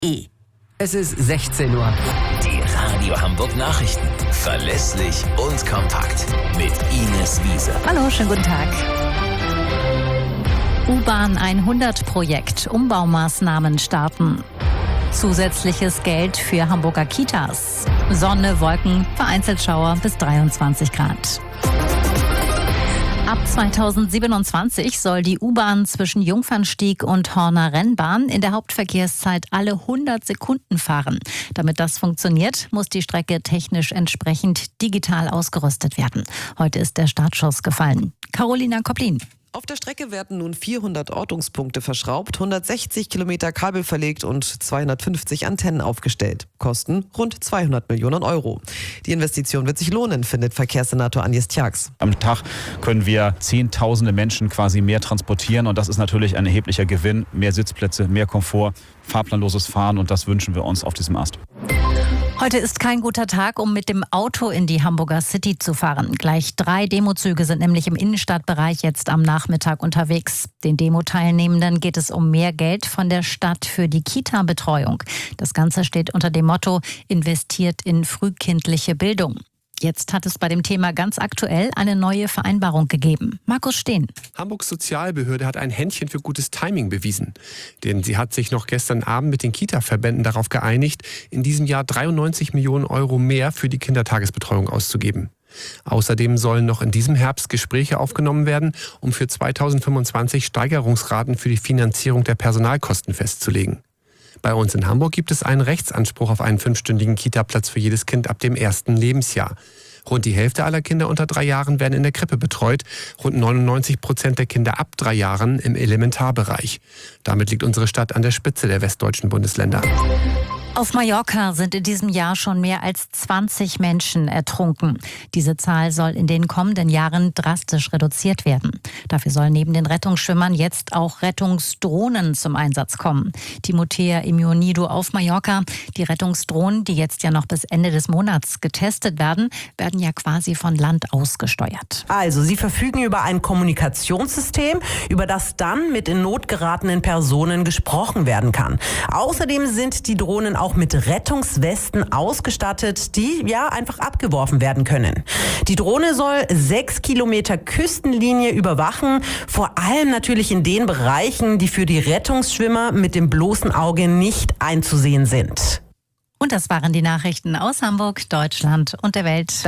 Es ist 16 Uhr. Die Radio Hamburg Nachrichten. Verlässlich und kompakt. Mit Ines Wiese. Hallo, schönen guten Tag. U-Bahn 100 Projekt. Umbaumaßnahmen starten. Zusätzliches Geld für Hamburger Kitas. Sonne, Wolken, vereinzelt Schauer bis 23 Grad. Ab 2027 soll die U-Bahn zwischen Jungfernstieg und Horner Rennbahn in der Hauptverkehrszeit alle 100 Sekunden fahren. Damit das funktioniert, muss die Strecke technisch entsprechend digital ausgerüstet werden. Heute ist der Startschuss gefallen. Carolina Koplin. Auf der Strecke werden nun 400 Ortungspunkte verschraubt, 160 Kilometer Kabel verlegt und 250 Antennen aufgestellt. Kosten rund 200 Millionen Euro. Die Investition wird sich lohnen, findet Verkehrssenator Agnes Tjax. Am Tag können wir Zehntausende Menschen quasi mehr transportieren und das ist natürlich ein erheblicher Gewinn. Mehr Sitzplätze, mehr Komfort, fahrplanloses Fahren und das wünschen wir uns auf diesem Ast. Heute ist kein guter Tag, um mit dem Auto in die Hamburger City zu fahren. Gleich 3 Demozüge sind nämlich im Innenstadtbereich jetzt am Nachmittag unterwegs. Den Demo-Teilnehmenden geht es um mehr Geld von der Stadt für die Kita-Betreuung. Das Ganze steht unter dem Motto: investiert in frühkindliche Bildung. Jetzt hat es bei dem Thema ganz aktuell eine neue Vereinbarung gegeben. Markus Steen. Hamburgs Sozialbehörde hat ein Händchen für gutes Timing bewiesen. Denn sie hat sich noch gestern Abend mit den Kita-Verbänden darauf geeinigt, in diesem Jahr 93 Millionen Euro mehr für die Kindertagesbetreuung auszugeben. Außerdem sollen noch in diesem Herbst Gespräche aufgenommen werden, um für 2025 Steigerungsraten für die Finanzierung der Personalkosten festzulegen. Bei uns in Hamburg gibt es einen Rechtsanspruch auf einen 5-stündigen Kita-Platz für jedes Kind ab dem 1. Lebensjahr. Rund die Hälfte aller Kinder unter 3 Jahren werden in der Krippe betreut, rund 99% der Kinder ab 3 Jahren im Elementarbereich. Damit liegt unsere Stadt an der Spitze der westdeutschen Bundesländer. Auf Mallorca sind in diesem Jahr schon mehr als 20 Menschen ertrunken. Diese Zahl soll in den kommenden Jahren drastisch reduziert werden. Dafür sollen neben den Rettungsschwimmern jetzt auch Rettungsdrohnen zum Einsatz kommen. Timothea Imionido auf Mallorca. Die Rettungsdrohnen, die jetzt ja noch bis Ende des Monats getestet werden ja quasi von Land aus gesteuert. Also, sie verfügen über ein Kommunikationssystem, über das dann mit in Not geratenen Personen gesprochen werden kann. Außerdem sind die Drohnen auch mit Rettungswesten ausgestattet, die einfach abgeworfen werden können. Die Drohne soll 6 Kilometer Küstenlinie überwachen, vor allem natürlich in den Bereichen, die für die Rettungsschwimmer mit dem bloßen Auge nicht einzusehen sind. Und das waren die Nachrichten aus Hamburg, Deutschland und der Welt.